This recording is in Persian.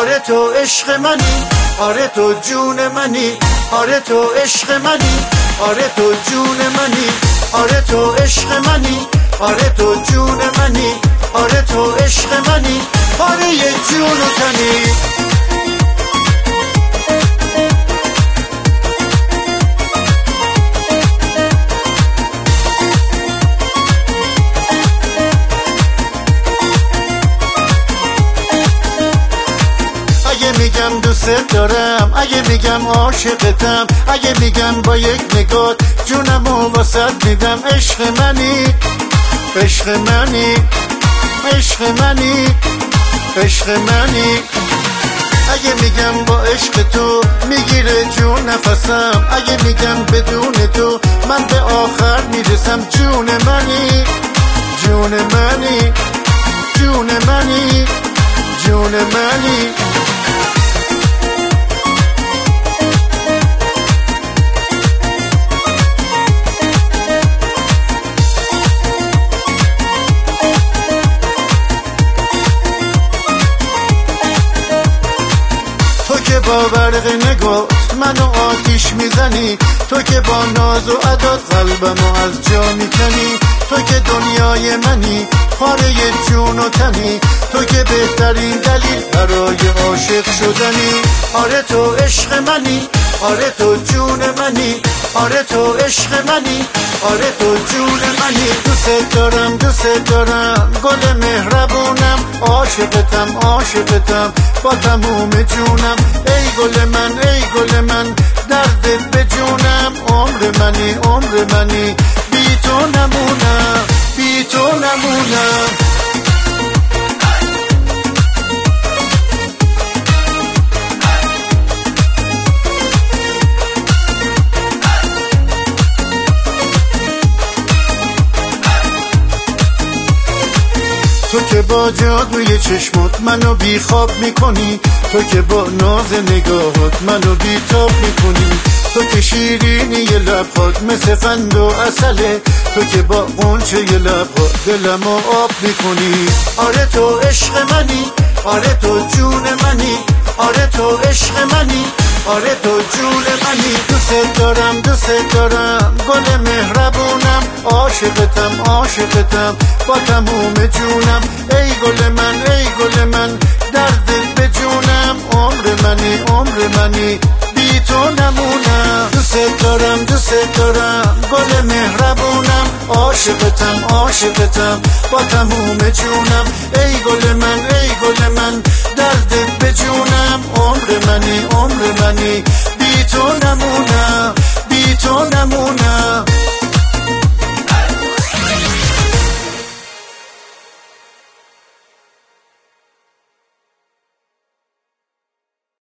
آره تو عشق منی، آره تو جون منی، آره تو عشق منی، آره تو جون منی، آره تو عشق منی، آره تو جون منی، آره تو عشق منی، آره یه جون و تنی. اگه میگم دوست دارم، اگه میگم عاشقتم، اگه میگم با یک نگاه جونمو واسط میدم، عشق منی، عشق منی، عشق منی، عشق منی. اگه میگم با عشق تو میگیره جون نفسم، اگه میگم بدون تو من به آخر میرسم، جون منی، جون منی، جون منی، جون منی. تو که با برق نگات منو آتیش میزنی، تو که با ناز و عداد قلبمو از جا میکنی، تو که دنیای منی، پاره جون و تنی، تو که بهترین دلیل برای عاشق شدنی. آره تو عشق منی، آره تو جون منی، آره تو عشق منی، آره تو جون منی. دوست دارم، دوست دارم، گل مهربونم، عاشقتم، عاشقتم با تموم جونم، ای گل من، ای گل من، دردت به جونم، عمر منی، عمر منی، بی تو نمونم، بی تو نمونم. تو که با جادوی چشمات منو بی خواب میکنی، تو که با ناز نگاهات منو بی تاب میکنی، تو که شیرینی لبهات مثل قند و عسله، تو که با غنچه لبهات دلمو آب میکنی. آره تو عشق منی، آره تو جون منی، آره تو عشق منی، آره تو جون منی. دوست دارم، دوست دارم، گل مهربونم، عاشقتم، عاشقتم با تموم جونم، ای گل من، ای گل من، دردت به جونم، عمر منی، عمر منی، بی تو نمونم. دوست دارم، دوست دارم، گل مهربونم، عاشقتم، عاشقتم با تموم جونم، ای گل من، ای گل من، دردت به جونم، عمر منی، عمر منی، بی تو نمونم، بی تو نمونم.